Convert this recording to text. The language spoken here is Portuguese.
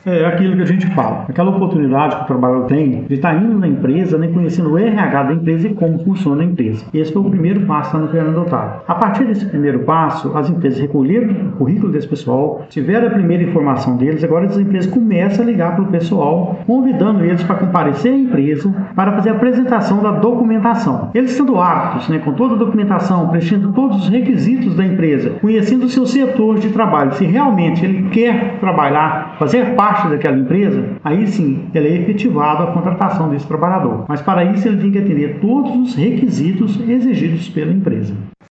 É aquilo que a gente fala, aquela oportunidade que o trabalhador tem de estar indo na empresa, né, conhecendo o RH da empresa e como funciona a empresa. Esse foi o primeiro passo lá no Fernando Otávio. A partir desse primeiro passo, as empresas recolheram o currículo desse pessoal, tiveram a primeira informação deles, agora as empresas começam a ligar para o pessoal, convidando eles para comparecer à empresa para fazer a apresentação da documentação. Eles estando aptos, né, com toda a documentação, preenchendo todos os requisitos da empresa, conhecendo o seu setor de trabalho, se realmente ele quer trabalhar, fazer parte daquela empresa, aí sim, ela é efetivada a contratação desse trabalhador. Mas para isso ele tem que atender todos os requisitos exigidos pela empresa.